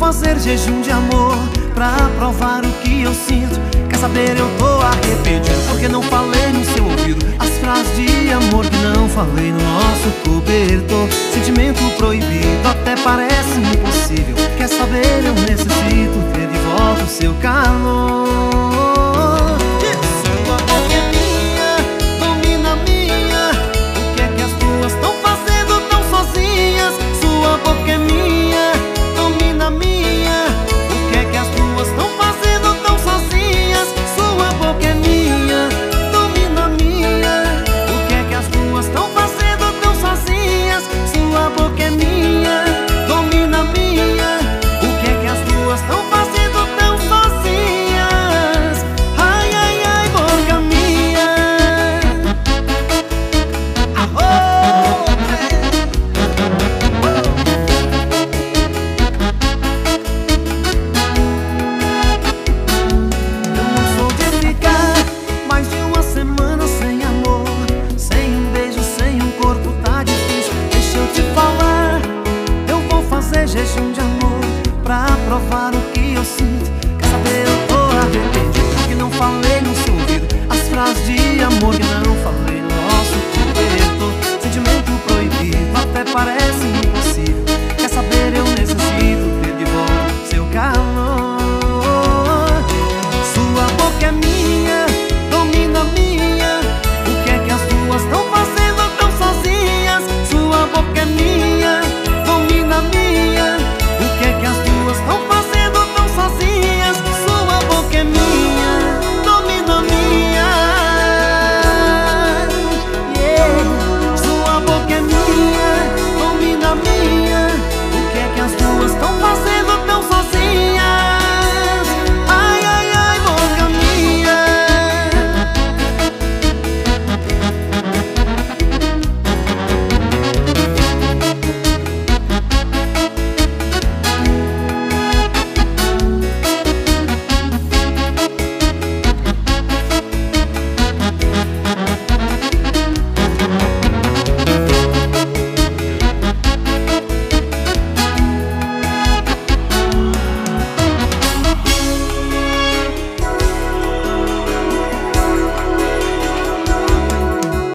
fazer jejum de amor pra provar o que eu sinto. Quer saber, eu tô arrependido porque não falei no seu ouvido as frases de amor que não falei no nosso cobertor. Sentimento proibido até parece impossível. Quer saber, eu necessito ter de volta o seu calor.